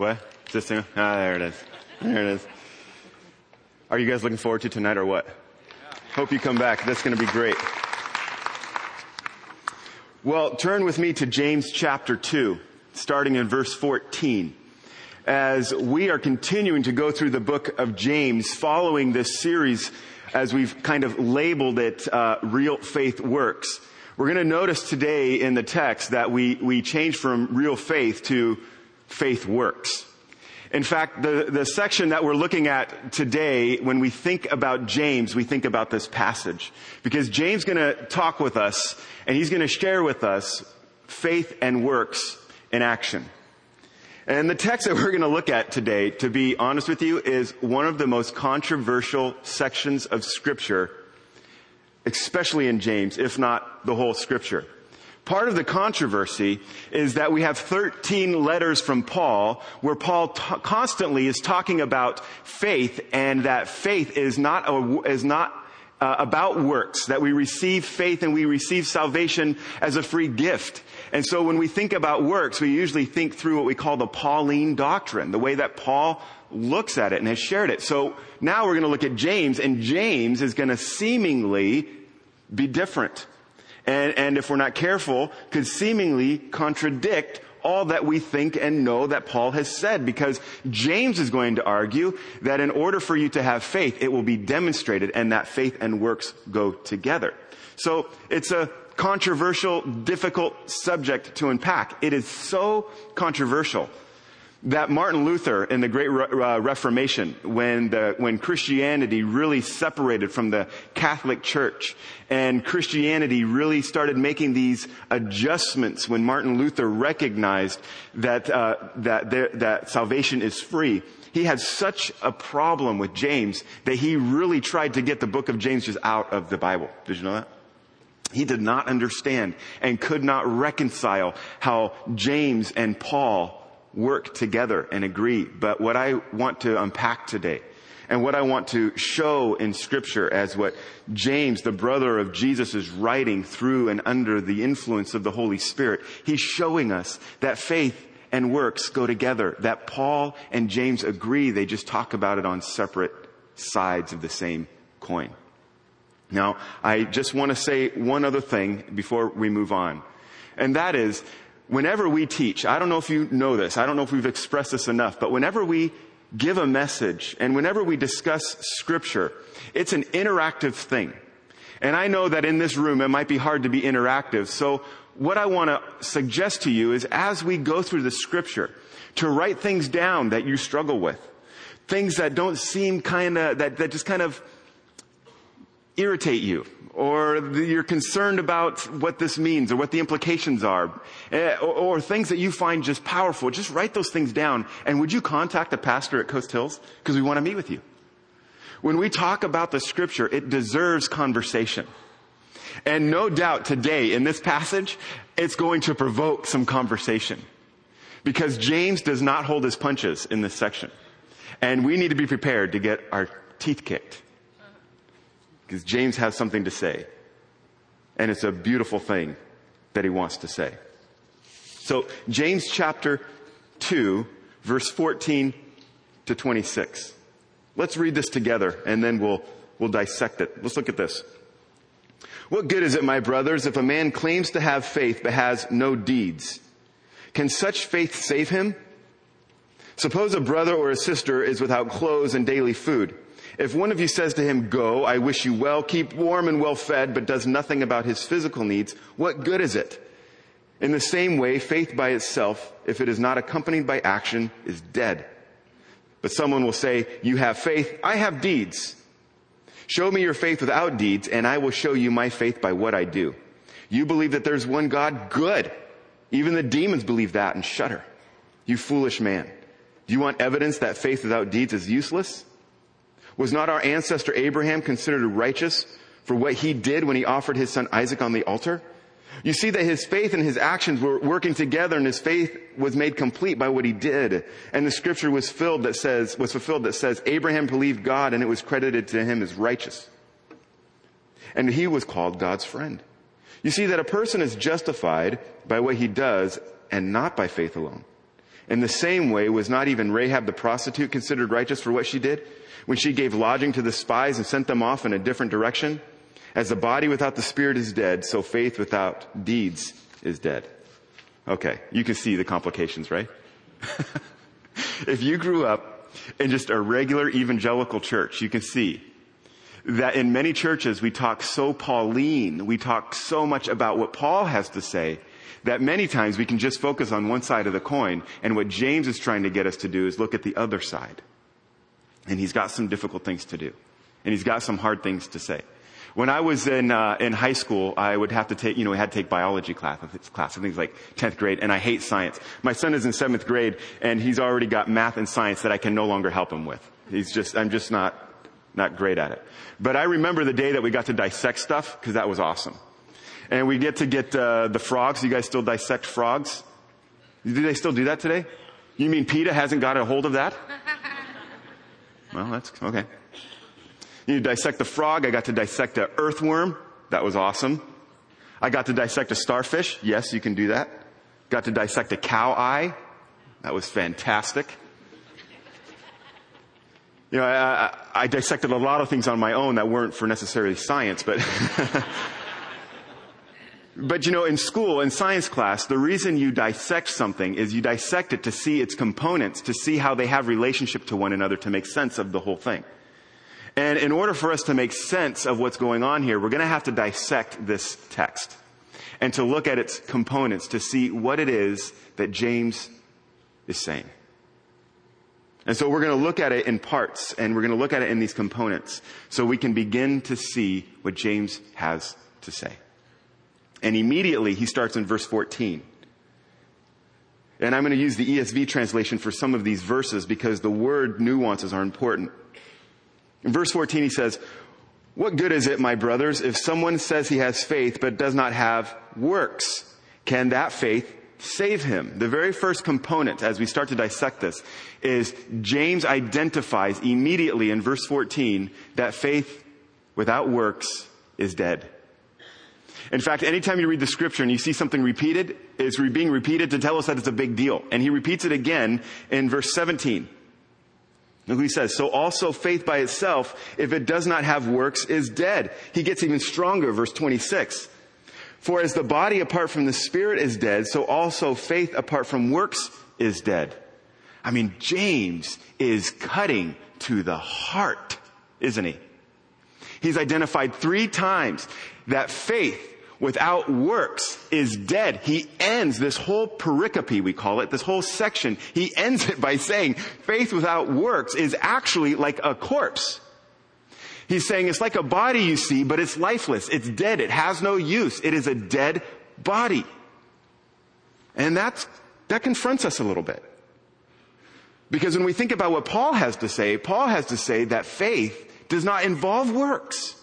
What? Is this thing? There it is. There it is. Are you guys looking forward to tonight or what? Hope you come back. That's going to be great. Well, turn with me to James chapter 2, starting in verse 14. As we are continuing to go through the book of James, following this series, as we've kind of labeled it, Real Faith Works. We're going to notice today in the text that we change from real faith to faith works. In fact, the section that we're looking at today, when we think about James, we think about this passage. Because James is going to talk with us, and he's going to share with us faith and works in action. And the text that we're going to look at today, to be honest with you, is one of the most controversial sections of Scripture, especially in James, if not the whole Scripture. Part of the controversy is that we have 13 letters from Paul where Paul constantly is talking about faith, and that faith is not about works, that we receive faith and we receive salvation as a free gift. And so when we think about works, we usually think through what we call the Pauline doctrine, the way that Paul looks at it and has shared it. So now we're going to look at James, and James is going to seemingly be different. And if we're not careful, could seemingly contradict all that we think and know that Paul has said, because James is going to argue that in order for you to have faith, it will be demonstrated, and that faith and works go together. So it's a controversial, difficult subject to unpack. It is so controversial that Martin Luther in the Great Reformation, when Christianity really separated from the Catholic Church, and Christianity really started making these adjustments, when Martin Luther recognized that salvation is free, he had such a problem with James that he really tried to get the book of James just out of the Bible. Did you know that? He did not understand and could not reconcile how James and Paul work together and agree. But what I want to unpack today, and what I want to show in Scripture as what James, the brother of Jesus, is writing through and under the influence of the Holy Spirit, he's showing us that faith and works go together, that Paul and James agree. They just talk about it on separate sides of the same coin. Now, I just want to say one other thing before we move on. And that is, whenever we teach, I don't know if you know this, I don't know if we've expressed this enough, but whenever we give a message and whenever we discuss Scripture, it's an interactive thing. And I know that in this room it might be hard to be interactive. So what I want to suggest to you is, as we go through the Scripture, to write things down that you struggle with. Things that don't seem that just kind of irritate you, or you're concerned about what this means or what the implications are, or things that you find just powerful. Just write those things down. And would you contact the pastor at Coast Hills? Because we want to meet with you. When we talk about the Scripture, it deserves conversation. And no doubt today in this passage, it's going to provoke some conversation. Because James does not hold his punches in this section. And we need to be prepared to get our teeth kicked. Because James has something to say. And it's a beautiful thing that he wants to say. So James chapter 2, verse 14 to 26. Let's read this together, and then we'll dissect it. Let's look at this. What good is it, my brothers, if a man claims to have faith but has no deeds? Can such faith save him? Suppose a brother or a sister is without clothes and daily food. If one of you says to him, "Go, I wish you well, keep warm and well fed," but does nothing about his physical needs, what good is it? In the same way, faith by itself, if it is not accompanied by action, is dead. But someone will say, "You have faith, I have deeds. Show me your faith without deeds, and I will show you my faith by what I do. You believe that there's one God? Good. Even the demons believe that and shudder. You foolish man. Do you want evidence that faith without deeds is useless? Was not our ancestor Abraham considered righteous for what he did when he offered his son Isaac on the altar? You see that his faith and his actions were working together, and his faith was made complete by what he did. And the Scripture was fulfilled that says, Abraham believed God, and it was credited to him as righteous. And he was called God's friend. You see that a person is justified by what he does and not by faith alone. In the same way, was not even Rahab the prostitute considered righteous for what she did, when she gave lodging to the spies and sent them off in a different direction? As the body without the spirit is dead, so faith without deeds is dead. Okay, you can see the complications, right? If you grew up in just a regular evangelical church, you can see that in many churches we talk so Pauline, we talk so much about what Paul has to say, that many times we can just focus on one side of the coin, and what James is trying to get us to do is look at the other side. And he's got some difficult things to do. And he's got some hard things to say. When I was in high school, I would have to take, we had to take biology class. I think it's like 10th grade, and I hate science. My son is in 7th grade, and he's already got math and science that I can no longer help him with. I'm just not great at it. But I remember the day that we got to dissect stuff, because that was awesome. And we get the frogs. You guys still dissect frogs? Do they still do that today? You mean PETA hasn't got a hold of that? Well, that's okay. You dissect the frog. I got to dissect an earthworm. That was awesome. I got to dissect a starfish. Yes, you can do that. Got to dissect a cow eye. That was fantastic. I dissected a lot of things on my own that weren't for necessarily science, but But in school, in science class, the reason you dissect something is you dissect it to see its components, to see how they have relationship to one another, to make sense of the whole thing. And in order for us to make sense of what's going on here, we're going to have to dissect this text and to look at its components to see what it is that James is saying. And so we're going to look at it in parts, and we're going to look at it in these components so we can begin to see what James has to say. And immediately he starts in verse 14. And I'm going to use the ESV translation for some of these verses because the word nuances are important. In verse 14 he says, "What good is it, my brothers, if someone says he has faith but does not have works? Can that faith save him?" The very first component as we start to dissect this is James identifies immediately in verse 14 that faith without works is dead. In fact, anytime you read the scripture and you see something repeated, it's being repeated to tell us that it's a big deal. And he repeats it again in verse 17. Look what he says. "So also faith by itself, if it does not have works, is dead." He gets even stronger, verse 26. "For as the body apart from the spirit is dead, so also faith apart from works is dead." I mean, James is cutting to the heart, isn't he? He's identified 3 times that faith without works is dead. He ends this whole pericope, we call it, this whole section. He ends it by saying faith without works is actually like a corpse. He's saying it's like a body you see, but it's lifeless. It's dead. It has no use. It is a dead body. And that confronts us a little bit. Because when we think about what Paul has to say that faith does not involve works.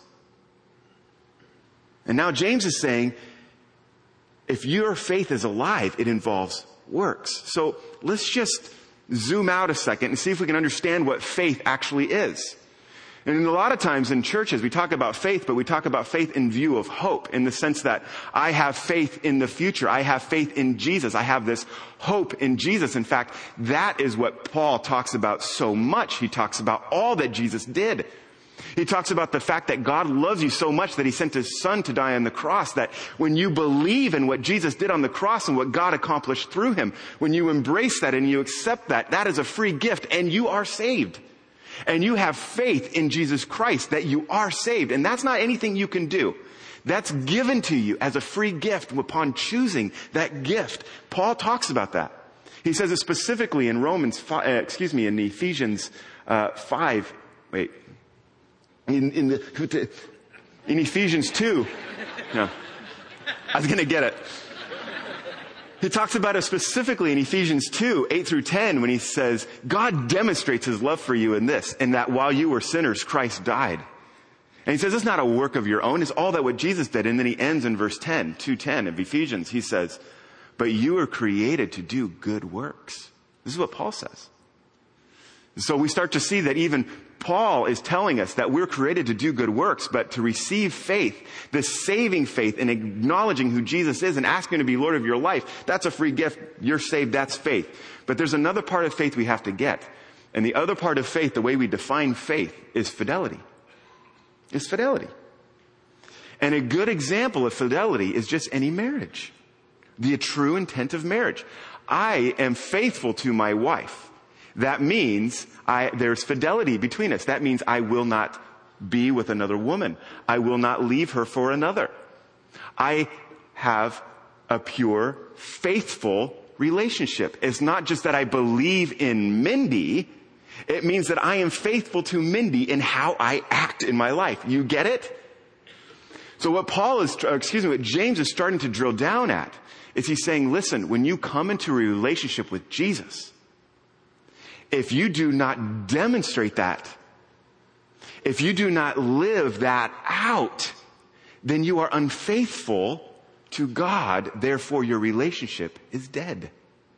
And now James is saying, if your faith is alive, it involves works. So let's just zoom out a second and see if we can understand what faith actually is. And a lot of times in churches, we talk about faith, but we talk about faith in view of hope, in the sense that I have faith in the future. I have faith in Jesus. I have this hope in Jesus. In fact, that is what Paul talks about so much. He talks about all that Jesus did. He talks about the fact that God loves you so much that he sent his son to die on the cross, that when you believe in what Jesus did on the cross and what God accomplished through him, when you embrace that and you accept that, that is a free gift and you are saved. And you have faith in Jesus Christ that you are saved. And that's not anything you can do. That's given to you as a free gift upon choosing that gift. Paul talks about that. He says it specifically in in Ephesians 5. Wait. In Ephesians 2. No. I was going to get it. He talks about it specifically in Ephesians 2, 8 through 10, when he says, God demonstrates his love for you in this, in that while you were sinners, Christ died. And he says, it's not a work of your own. It's all that what Jesus did. And then he ends in verse 10, 2:10 of Ephesians. He says, but you were created to do good works. This is what Paul says. So we start to see that even Paul is telling us that we're created to do good works, but to receive faith, this saving faith and acknowledging who Jesus is and asking him to be Lord of your life, that's a free gift. You're saved, that's faith. But there's another part of faith we have to get. And the other part of faith, the way we define faith, is fidelity. It's fidelity. And a good example of fidelity is just any marriage. The true intent of marriage. I am faithful to my wife. That means there's fidelity between us. That means I will not be with another woman. I will not leave her for another. I have a pure, faithful relationship. It's not just that I believe in Mindy. It means that I am faithful to Mindy in how I act in my life. You get it? So what what James is starting to drill down at is he's saying, listen, when you come into a relationship with Jesus, if you do not demonstrate that, if you do not live that out, then you are unfaithful to God. Therefore, your relationship is dead.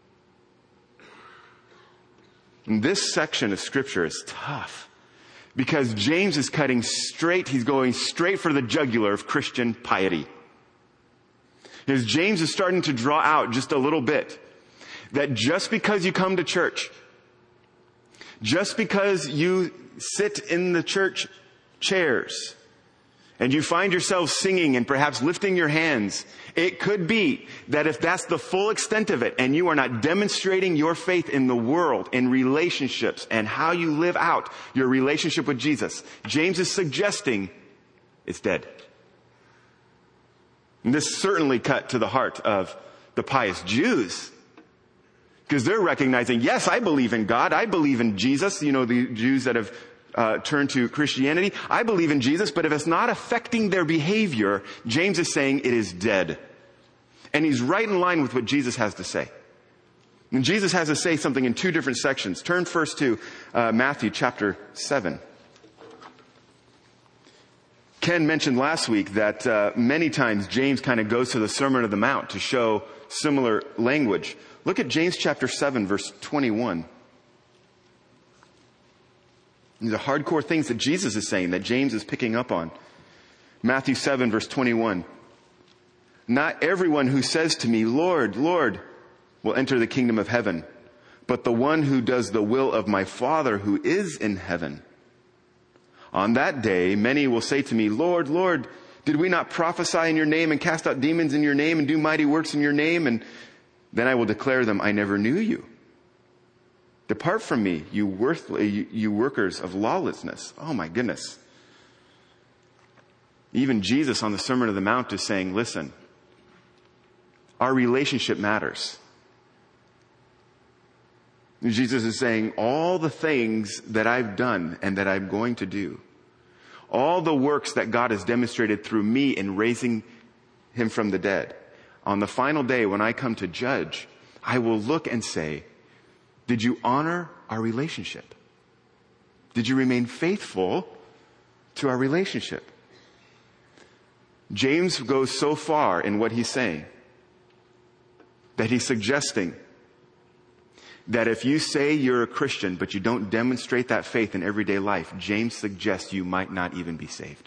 And this section of scripture is tough because James is cutting straight. He's going straight for the jugular of Christian piety. Because James is starting to draw out just a little bit that just because you come to church, just because you sit in the church chairs and you find yourself singing and perhaps lifting your hands, it could be that if that's the full extent of it and you are not demonstrating your faith in the world, in relationships, and how you live out your relationship with Jesus, James is suggesting it's dead. And this certainly cut to the heart of the pious Jews. Because they're recognizing, yes, I believe in God. I believe in Jesus. The Jews that have turned to Christianity. I believe in Jesus, but if it's not affecting their behavior, James is saying it is dead. And he's right in line with what Jesus has to say. And Jesus has to say something in two different sections. Turn first to Matthew chapter 7. Ken mentioned last week that many times James kind of goes to the Sermon on the Mount to show similar language. Look at James chapter 7, verse 21. These are hardcore things that Jesus is saying, that James is picking up on. Matthew 7, verse 21. Not everyone who says to me, Lord, Lord, will enter the kingdom of heaven, but the one who does the will of my Father who is in heaven. On that day, many will say to me, Lord, Lord, did we not prophesy in your name and cast out demons in your name and do mighty works in your name? And then I will declare them, I never knew you. Depart from me, you workers of lawlessness. Oh my goodness. Even Jesus on the Sermon on the Mount is saying, listen, our relationship matters. And Jesus is saying, all the things that I've done and that I'm going to do, all the works that God has demonstrated through me in raising him from the dead, on the final day when I come to judge, I will look and say, did you honor our relationship? Did you remain faithful to our relationship? James goes so far in what he's saying that he's suggesting that if you say you're a Christian but you don't demonstrate that faith in everyday life, James suggests you might not even be saved.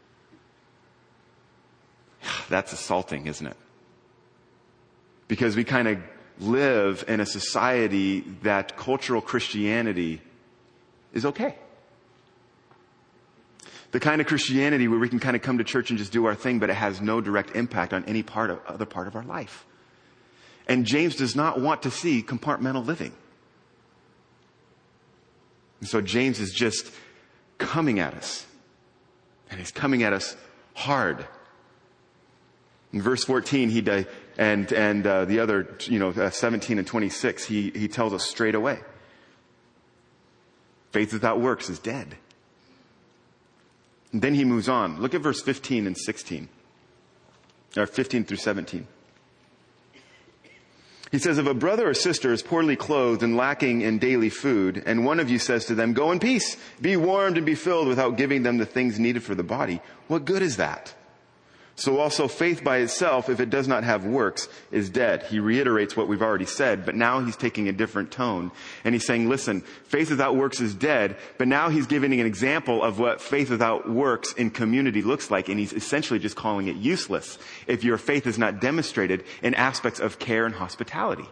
That's assaulting, isn't it? Because we kind of live in a society that cultural Christianity is okay. The kind of Christianity where we can kind of come to church and just do our thing, but it has no direct impact on any other part of our life. And James does not want to see compartmental living. And so James is just coming at us. And he's coming at us hard. In verse 14, the other, 17 and 26, he tells us straight away. Faith without works is dead. And then he moves on. Look at verse 15 and 16. Or 15 through 17. He says, if a brother or sister is poorly clothed and lacking in daily food, and one of you says to them, go in peace, be warmed and be filled without giving them the things needed for the body, what good is that? So also faith by itself, if it does not have works, is dead. He reiterates what we've already said, but now he's taking a different tone. And he's saying, listen, faith without works is dead, but now he's giving an example of what faith without works in community looks like, and he's essentially just calling it useless if your faith is not demonstrated in aspects of care and hospitality.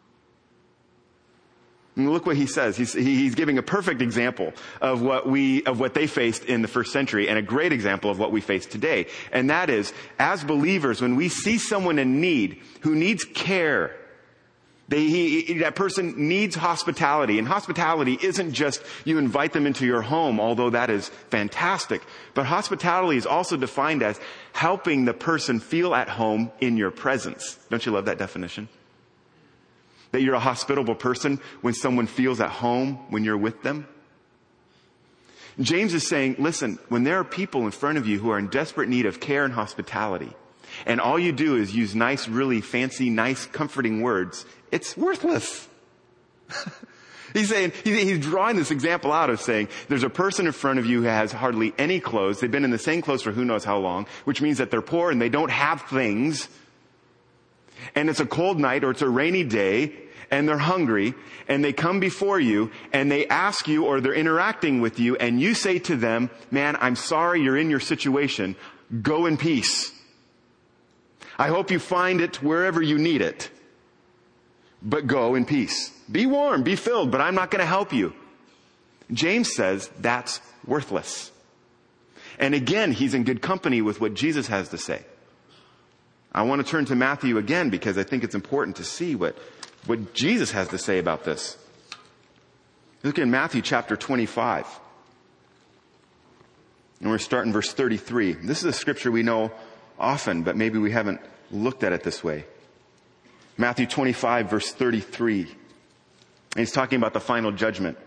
And look what he says. He's giving a perfect example of what they faced in the first century, and a great example of what we face today. And that is, as believers, when we see someone in need who needs care, that person needs hospitality. And hospitality isn't just you invite them into your home, although that is fantastic. But hospitality is also defined as helping the person feel at home in your presence. Don't you love that definition? That you're a hospitable person when someone feels at home when you're with them. James is saying, listen, when there are people in front of you who are in desperate need of care and hospitality, and all you do is use nice, really fancy, nice, comforting words, it's worthless. He's saying, he's drawing this example out of saying, there's a person in front of you who has hardly any clothes. They've been in the same clothes for who knows how long, which means that they're poor and they don't have things. And it's a cold night or it's a rainy day and they're hungry and they come before you and they ask you or they're interacting with you and you say to them, man, I'm sorry you're in your situation. Go in peace. I hope you find it wherever you need it. But go in peace. Be warm, be filled, but I'm not going to help you. James says that's worthless. And again, he's in good company with what Jesus has to say. I want to turn to Matthew again because I think it's important to see what Jesus has to say about this. Look in Matthew chapter 25. And we're starting verse 33. This is a scripture we know often, but maybe we haven't looked at it this way. Matthew 25 verse 33. And he's talking about the final judgment.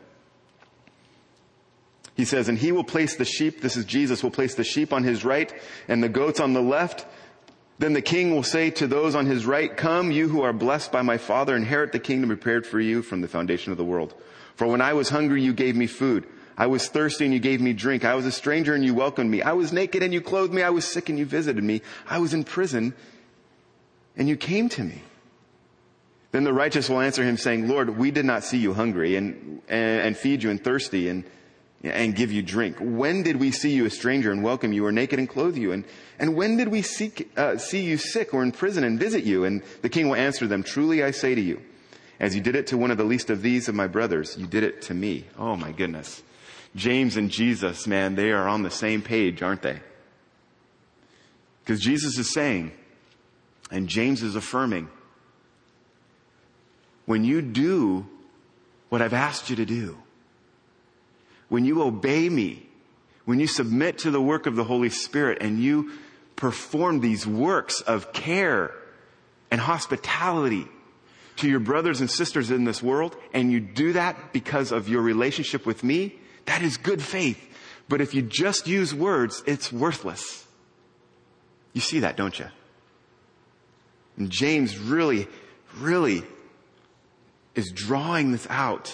He says, and he will place the sheep, this is Jesus, will place the sheep on his right and the goats on the left. Then the king will say to those on his right, come, you who are blessed by my Father, inherit the kingdom prepared for you from the foundation of the world. For when I was hungry, you gave me food. I was thirsty and you gave me drink. I was a stranger and you welcomed me. I was naked and you clothed me. I was sick and you visited me. I was in prison and you came to me. Then the righteous will answer him saying, Lord, we did not see you hungry and feed you and thirsty and give you drink. When did we see you a stranger and welcome you or naked and clothe you? And when did we see you sick or in prison and visit you? And the king will answer them, truly I say to you, as you did it to one of the least of these of my brothers, you did it to me. Oh my goodness. James and Jesus, man, they are on the same page, aren't they? Because Jesus is saying, and James is affirming, when you do what I've asked you to do, when you obey me, when you submit to the work of the Holy Spirit and you perform these works of care and hospitality to your brothers and sisters in this world, and you do that because of your relationship with me, that is good faith. But if you just use words, it's worthless. You see that, don't you? And James really, really is drawing this out.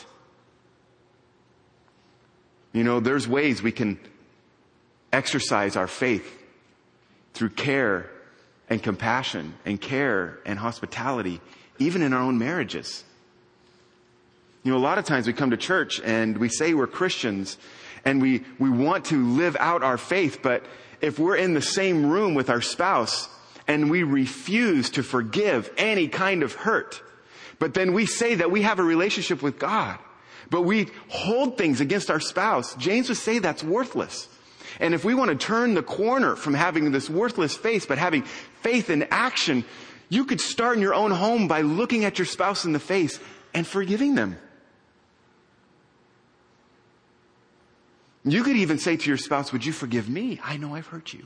You know, there's ways we can exercise our faith through care and compassion and care and hospitality, even in our own marriages. You know, a lot of times we come to church and we say we're Christians and we want to live out our faith, but if we're in the same room with our spouse and we refuse to forgive any kind of hurt, but then we say that we have a relationship with God, but we hold things against our spouse, James would say that's worthless. And if we want to turn the corner from having this worthless faith, but having faith in action, you could start in your own home by looking at your spouse in the face and forgiving them. You could even say to your spouse, would you forgive me? I know I've hurt you.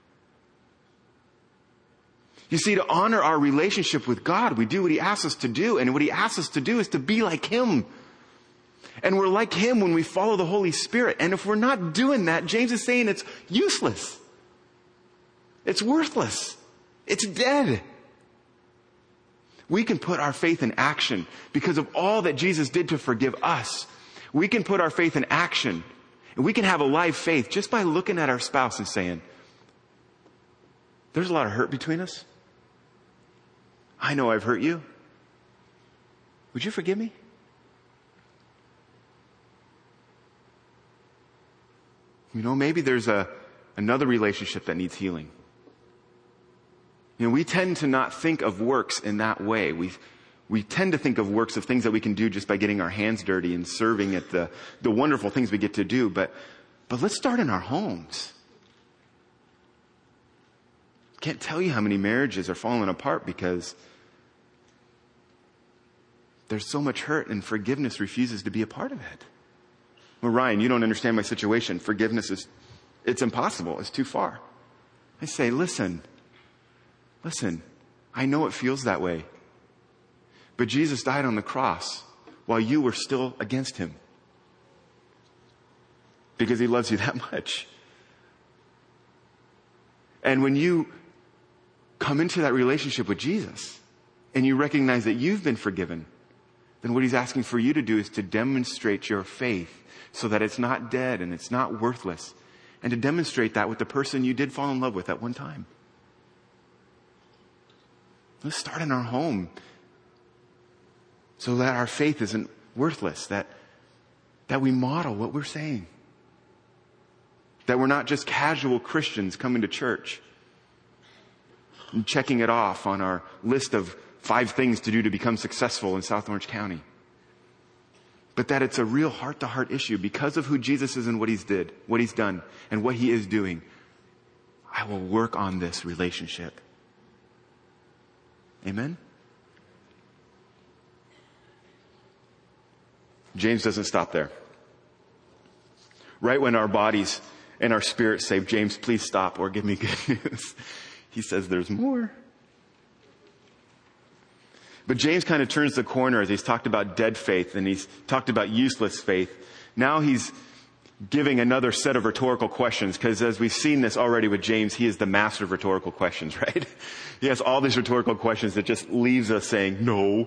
You see, to honor our relationship with God, we do what He asks us to do. And what He asks us to do is to be like Him. And we're like Him when we follow the Holy Spirit. And if we're not doing that, James is saying it's useless. It's worthless. It's dead. We can put our faith in action because of all that Jesus did to forgive us. We can put our faith in action. And we can have a live faith just by looking at our spouse and saying, there's a lot of hurt between us. I know I've hurt you. Would you forgive me? Maybe there's another relationship that needs healing. We tend to not think of works in that way. We tend to think of works of things that we can do just by getting our hands dirty and serving at the wonderful things we get to do. But let's start in our homes. Can't tell you how many marriages are falling apart because there's so much hurt and forgiveness refuses to be a part of it. Well, Ryan, you don't understand my situation. Forgiveness it's impossible. It's too far. I say, listen, I know it feels that way. But Jesus died on the cross while you were still against him. Because he loves you that much. And when you come into that relationship with Jesus and you recognize that you've been forgiven, then what he's asking for you to do is to demonstrate your faith so that it's not dead and it's not worthless. And to demonstrate that with the person you did fall in love with at one time. Let's start in our home so that our faith isn't worthless, that we model what we're saying. That we're not just casual Christians coming to church and checking it off on our list of 5 things to do to become successful in South Orange County. But that it's a real heart-to-heart issue because of who Jesus is and what he's done, and what he is doing. I will work on this relationship. Amen? James doesn't stop there. Right when our bodies and our spirits say, James, please stop or give me good news, he says there's more. But James kind of turns the corner as he's talked about dead faith and he's talked about useless faith. Now he's giving another set of rhetorical questions, because as we've seen this already with James, he is the master of rhetorical questions, right? He has all these rhetorical questions that just leaves us saying, no,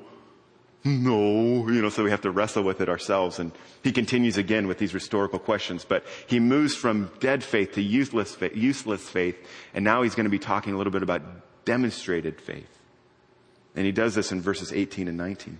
so we have to wrestle with it ourselves. And he continues again with these rhetorical questions, but he moves from dead faith to useless faith. And now he's going to be talking a little bit about demonstrated faith. And he does this in verses 18 and 19.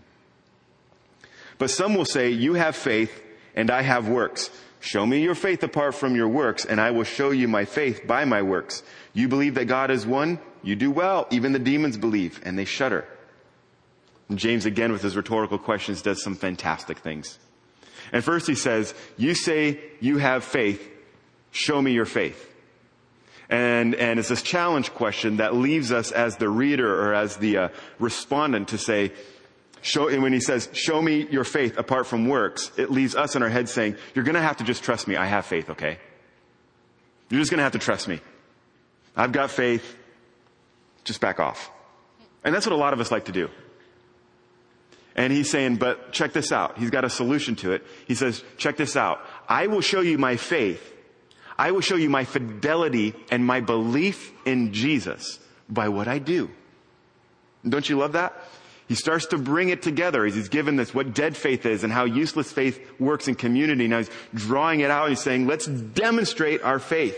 But some will say, you have faith and I have works. Show me your faith apart from your works, and I will show you my faith by my works. You believe that God is one? You do well. Even the demons believe, and they shudder. And James, again, with his rhetorical questions, does some fantastic things. And first he says, you say you have faith. Show me your faith. And it's this challenge question that leaves us as the reader or as the respondent to say, and when he says, show me your faith apart from works, it leaves us in our head saying, you're going to have to just trust me. I have faith, okay? You're just going to have to trust me. I've got faith. Just back off. And that's what a lot of us like to do. And he's saying, but check this out. He's got a solution to it. He says, check this out. I will show you my faith. I will show you my fidelity and my belief in Jesus by what I do. Don't you love that? He starts to bring it together as he's given this what dead faith is and how useless faith works in community. Now he's drawing it out and he's saying, let's demonstrate our faith.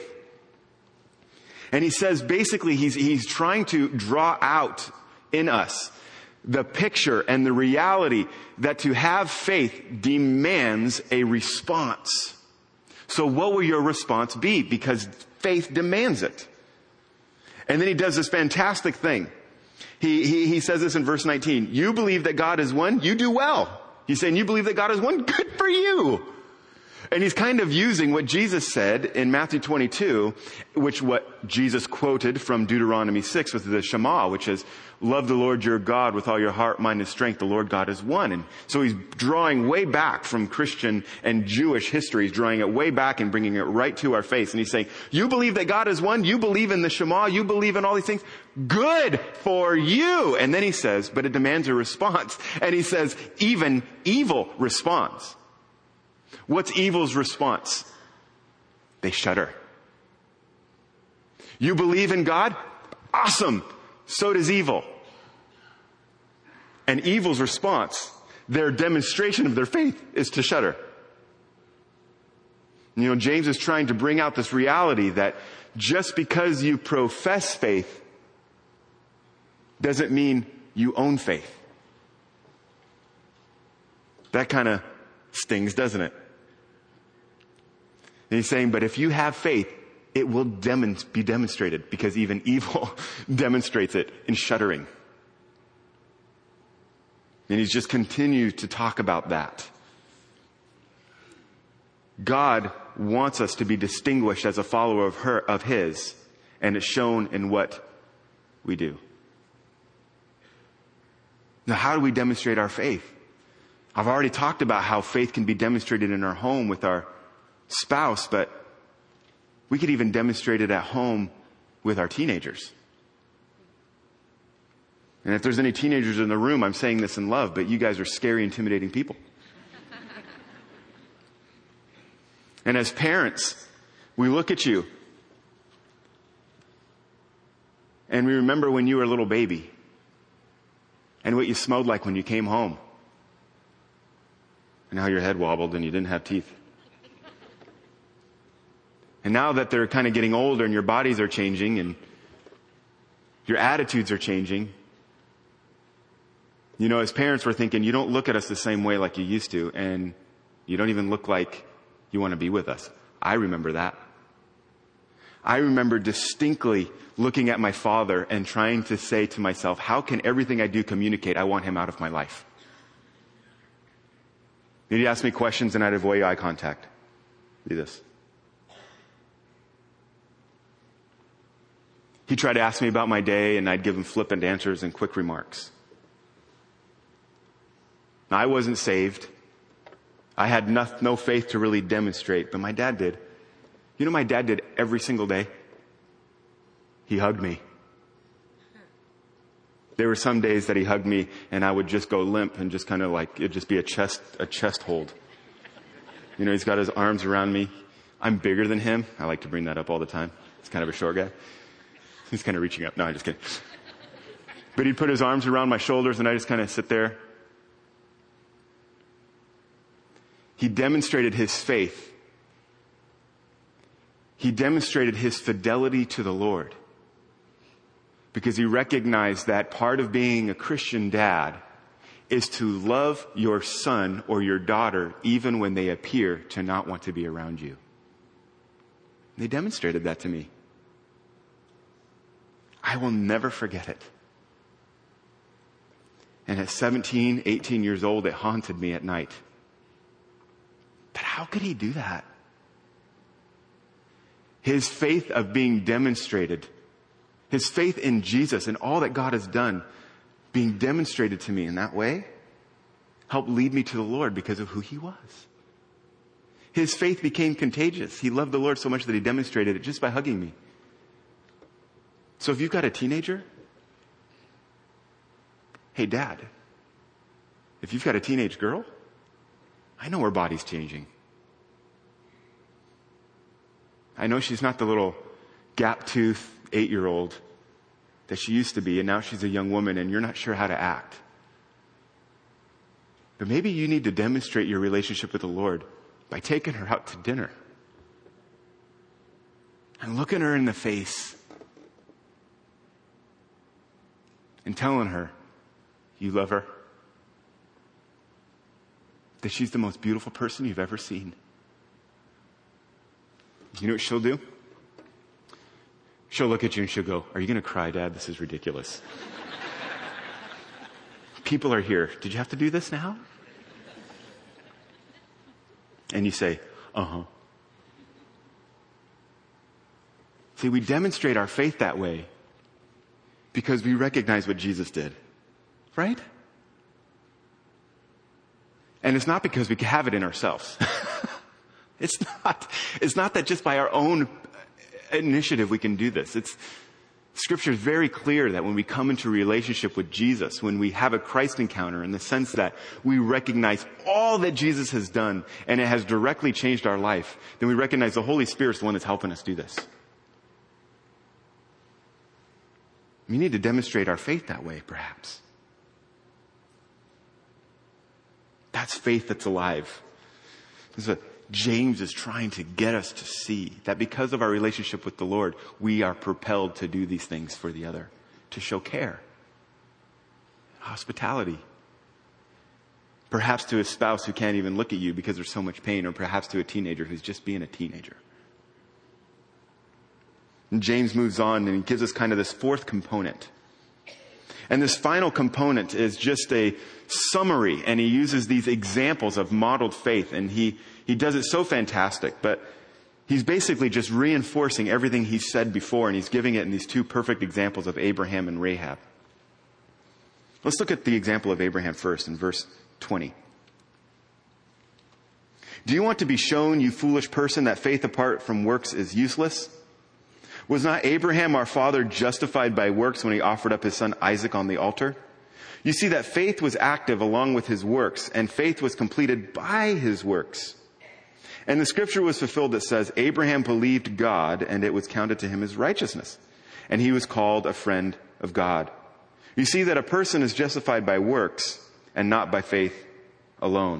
And he says basically he's trying to draw out in us the picture and the reality that to have faith demands a response. So what will your response be? Because faith demands it. And then he does this fantastic thing. He says this in verse 19. You believe that God is one? You do well. He's saying, you believe that God is one? Good for you. And he's kind of using what Jesus said in Matthew 22, which what Jesus quoted from Deuteronomy 6 with the Shema, which is, love the Lord your God with all your heart, mind, and strength. The Lord God is one. And so he's drawing way back from Christian and Jewish history. He's drawing it way back and bringing it right to our face. And he's saying, you believe that God is one? You believe in the Shema? You believe in all these things? Good for you. And then he says, but it demands a response. And he says, even evil responds. What's evil's response? They shudder. You believe in God? Awesome. So does evil. And evil's response, their demonstration of their faith, is to shudder. James is trying to bring out this reality that just because you profess faith doesn't mean you own faith. That kind of stings, doesn't it? And he's saying, but if you have faith, it will be demonstrated, because even evil demonstrates it in shuddering. And he's just continued to talk about that. God wants us to be distinguished as a follower of his, and it's shown in what we do. Now, how do we demonstrate our faith? I've already talked about how faith can be demonstrated in our home with our spouse, but we could even demonstrate it at home with our teenagers. And if there's any teenagers in the room, I'm saying this in love, but you guys are scary, intimidating people. And as parents, we look at you and we remember when you were a little baby and what you smelled like when you came home and how your head wobbled and you didn't have teeth. And now that they're kind of getting older and your bodies are changing and your attitudes are changing, as parents, we're thinking, you don't look at us the same way like you used to, and you don't even look like you want to be with us. I remember that. I remember distinctly looking at my father and trying to say to myself, how can everything I do communicate I want him out of my life? He'd ask me questions and I'd avoid eye contact. Do this. He'd try to ask me about my day and I'd give him flippant answers and quick remarks. Now, I wasn't saved. I had no faith to really demonstrate, but my dad did. My dad did every single day? He hugged me. There were some days that he hugged me and I would just go limp and just kind of like, it'd just be a chest hold. He's got his arms around me. I'm bigger than him. I like to bring that up all the time. He's kind of a short guy. He's kind of reaching up. No, I'm just kidding. But he'd put his arms around my shoulders and I just kind of sit there. He demonstrated his faith. He demonstrated his fidelity to the Lord because he recognized that part of being a Christian dad is to love your son or your daughter even when they appear to not want to be around you. They demonstrated that to me. I will never forget it. And at 17, 18 years old, it haunted me at night. But how could he do that? His faith of being demonstrated, his faith in Jesus and all that God has done being demonstrated to me in that way helped lead me to the Lord because of who he was. His faith became contagious. He loved the Lord so much that he demonstrated it just by hugging me. So if you've got a teenager, hey, Dad, if you've got a teenage girl, I know her body's changing. I know she's not the little gap-toothed 8-year-old that she used to be, and now she's a young woman and you're not sure how to act. But maybe you need to demonstrate your relationship with the Lord by taking her out to dinner and looking her in the face and telling her you love her, that she's the most beautiful person you've ever seen. You know what she'll do? She'll look at you and she'll go, are you going to cry, Dad? This is ridiculous. People are here. Did you have to do this now? And you say, uh-huh. See, we demonstrate our faith that way because we recognize what Jesus did. Right? And it's not because we have it in ourselves. It's not that just by our own initiative we can do this. Scripture is very clear that when we come into a relationship with Jesus, when we have a Christ encounter in the sense that we recognize all that Jesus has done and it has directly changed our life, then we recognize the Holy Spirit is the one that's helping us do this. We need to demonstrate our faith that way, perhaps. That's faith that's alive. James is trying to get us to see that because of our relationship with the Lord, we are propelled to do these things for the other, to show care, hospitality. Perhaps to a spouse who can't even look at you because there's so much pain, or perhaps to a teenager who's just being a teenager. And James moves on and he gives us kind of this fourth component. And this final component is just a summary, and he uses these examples of modeled faith, and he does it so fantastic, but he's basically just reinforcing everything he said before, and he's giving it in these two perfect examples of Abraham and Rahab. Let's look at the example of Abraham first in verse 20. Do you want to be shown, you foolish person, that faith apart from works is useless? Was not Abraham our father justified by works when he offered up his son Isaac on the altar? You see that faith was active along with his works, and faith was completed by his works. And the scripture was fulfilled that says, Abraham believed God, and it was counted to him as righteousness, and he was called a friend of God. You see that a person is justified by works and not by faith alone.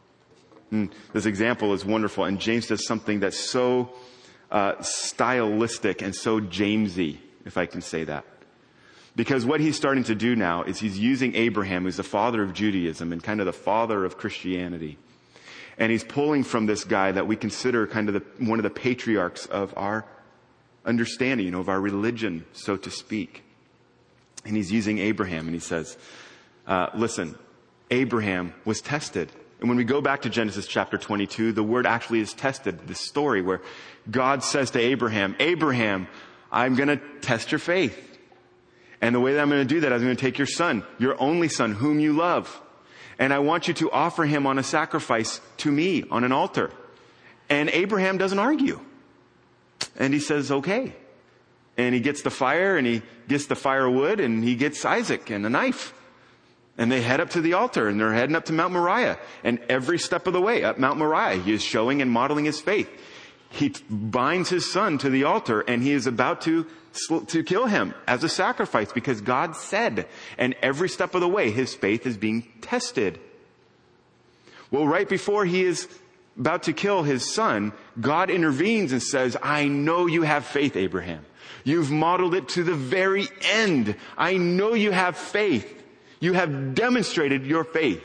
This example is wonderful, and James does something that's so stylistic and so Jamesy, if I can say that. Because what he's starting to do now is he's using Abraham, who's the father of Judaism and kind of the father of Christianity. And he's pulling from this guy that we consider kind of one of the patriarchs of our understanding, of our religion, so to speak. And he's using Abraham, and he says, listen, Abraham was tested. And when we go back to Genesis chapter 22, the word actually is tested, this story where God says to Abraham, Abraham, I'm going to test your faith. And the way that I'm going to do that, I'm going to take your son, your only son, whom you love. And I want you to offer him on a sacrifice to me on an altar. And Abraham doesn't argue. And he says, okay. And he gets the fire, and he gets the firewood, and he gets Isaac and a knife. And they head up to the altar, and they're heading up to Mount Moriah. And every step of the way up Mount Moriah, he is showing and modeling his faith. He binds his son to the altar, and he is about to kill him as a sacrifice because God said. And every step of the way, his faith is being tested. Well, right before he is about to kill his son, God intervenes and says, I know you have faith, Abraham. You've modeled it to the very end. I know you have faith. You have demonstrated your faith.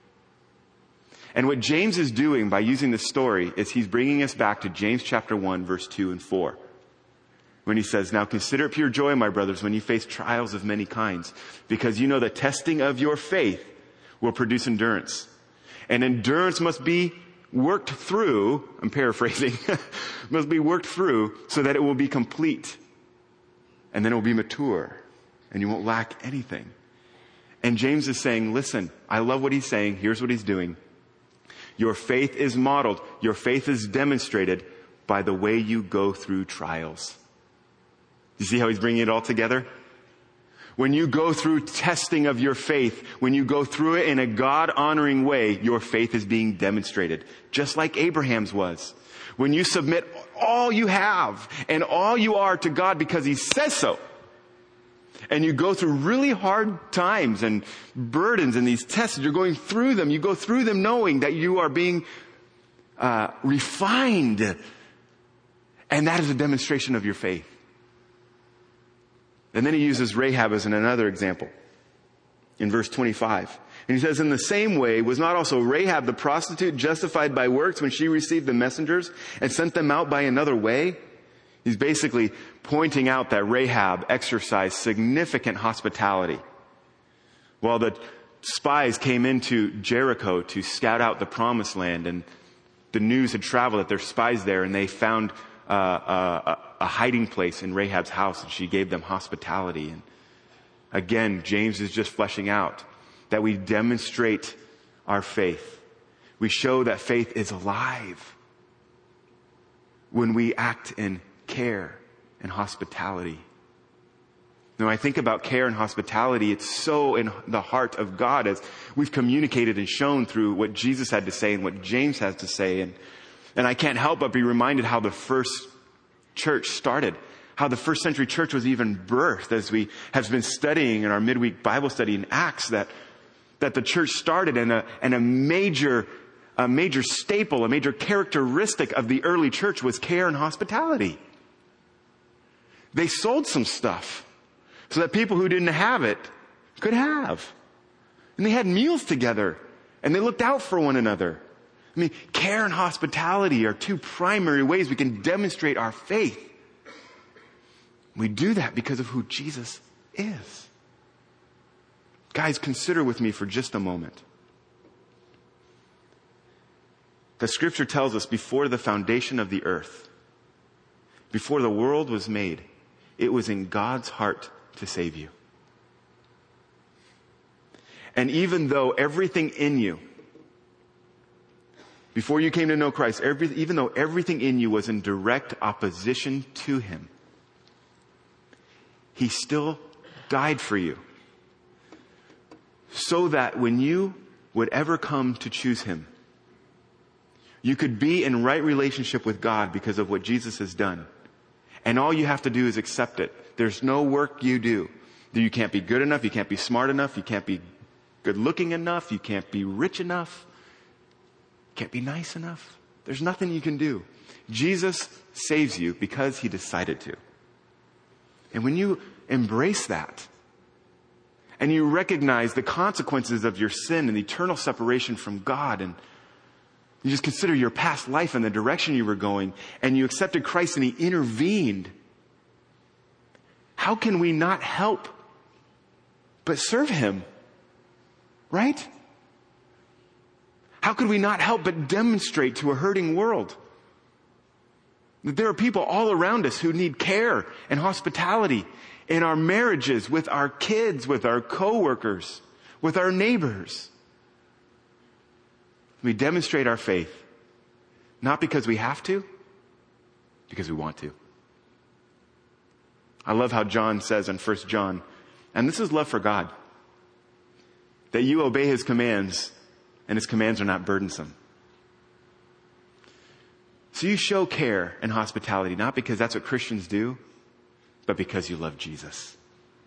And what James is doing by using this story is he's bringing us back to James chapter 1, verse 2 and 4. When he says, now consider it pure joy, my brothers, when you face trials of many kinds, because you know the testing of your faith will produce endurance. And endurance must be worked through, I'm paraphrasing, must be worked through so that it will be complete. And then it will be mature, and you won't lack anything. And James is saying, listen, I love what he's saying. Here's what he's doing. Your faith is modeled. Your faith is demonstrated by the way you go through trials. You see how he's bringing it all together? When you go through testing of your faith, when you go through it in a God-honoring way, your faith is being demonstrated, just like Abraham's was. When you submit all you have and all you are to God because he says so, and you go through really hard times and burdens and these tests, you're going through them. You go through them knowing that you are being refined. And that is a demonstration of your faith. And then he uses Rahab as another example in verse 25. And he says, in the same way, was not also Rahab the prostitute justified by works when she received the messengers and sent them out by another way? He's basically pointing out that Rahab exercised significant hospitality. While the spies came into Jericho to scout out the promised land, and the news had traveled that there's spies there, and they found a hiding place in Rahab's house, and she gave them hospitality. And again, James is just fleshing out that we demonstrate our faith. We show that faith is alive when we act in care and hospitality. Now, I think about care and hospitality, it's so in the heart of God, as we've communicated and shown through what Jesus had to say and what James has to say. And I can't help but be reminded how the first church started, how the first century church was even birthed, as we have been studying in our midweek Bible study in Acts, that the church started and a major a major staple, a major characteristic of the early church was care and hospitality. They sold some stuff so that people who didn't have it could have. And they had meals together and they looked out for one another. I mean, care and hospitality are two primary ways we can demonstrate our faith. We do that because of who Jesus is. Guys, consider with me for just a moment. The scripture tells us before the foundation of the earth, before the world was made, it was in God's heart to save you. And even though everything in you, before you came to know Christ, even though everything in you was in direct opposition to Him, He still died for you. So that when you would ever come to choose Him, you could be in right relationship with God because of what Jesus has done. And all you have to do is accept it. There's no work you do. You can't be good enough. You can't be smart enough. You can't be good looking enough. You can't be rich enough. You can't be nice enough. There's nothing you can do. Jesus saves you because He decided to. And when you embrace that, and you recognize the consequences of your sin and the eternal separation from God, and you just consider your past life and the direction you were going, and you accepted Christ and He intervened, how can we not help but serve Him? Right? How could we not help but demonstrate to a hurting world that there are people all around us who need care and hospitality in our marriages, with our kids, with our coworkers, with our neighbors? We demonstrate our faith, not because we have to, because we want to. I love how John says in 1 John, and this is love for God, that you obey His commands, and His commands are not burdensome. So you show care and hospitality, not because that's what Christians do, but because you love Jesus.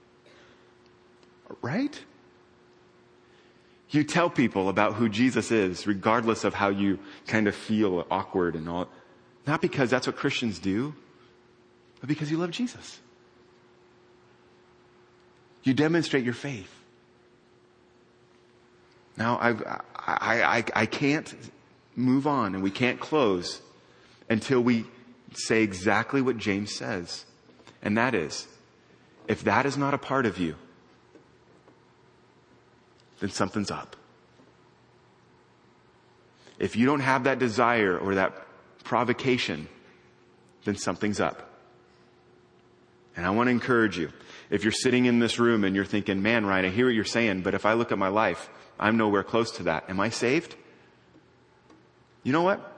Right? You tell people about who Jesus is, regardless of how you kind of feel awkward and all. Not because that's what Christians do, but because you love Jesus. You demonstrate your faith. Now, I can't move on and we can't close until we say exactly what James says. And that is, if that is not a part of you, then something's up. If you don't have that desire or that provocation, then something's up. And I want to encourage you. If you're sitting in this room and you're thinking, man, Ryan, I hear what you're saying, but if I look at my life, I'm nowhere close to that. Am I saved? You know what?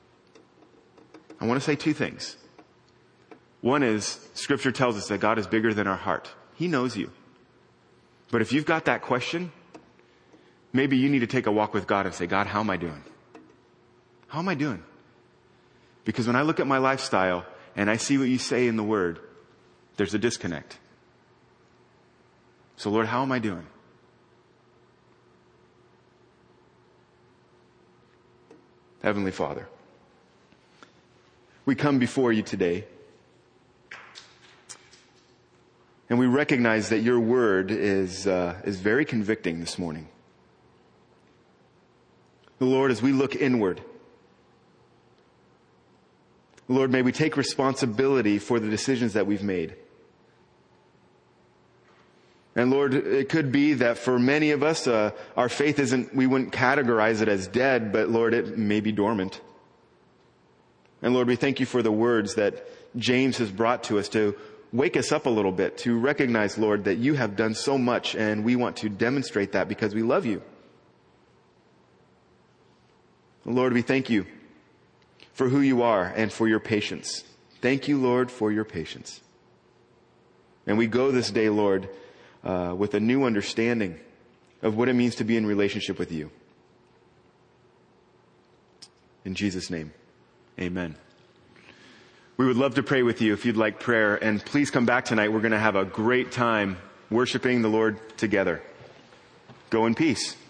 I want to say two things. One is, Scripture tells us that God is bigger than our heart. He knows you. But if you've got that question, maybe you need to take a walk with God and say, God, how am I doing? How am I doing? Because when I look at my lifestyle and I see what you say in the Word, there's a disconnect. So Lord, how am I doing? Heavenly Father, we come before you today and we recognize that your word is very convicting this morning. Lord, as we look inward, Lord, may we take responsibility for the decisions that we've made. And Lord, it could be that for many of us, our faith we wouldn't categorize it as dead, but Lord, it may be dormant. And Lord, we thank you for the words that James has brought to us to wake us up a little bit, to recognize, Lord, that you have done so much and we want to demonstrate that because we love you. Lord, we thank you for who you are and for your patience. Thank you, Lord, for your patience. And we go this day, Lord, with a new understanding of what it means to be in relationship with you. In Jesus' name, amen. We would love to pray with you if you'd like prayer. And please come back tonight. We're going to have a great time worshiping the Lord together. Go in peace.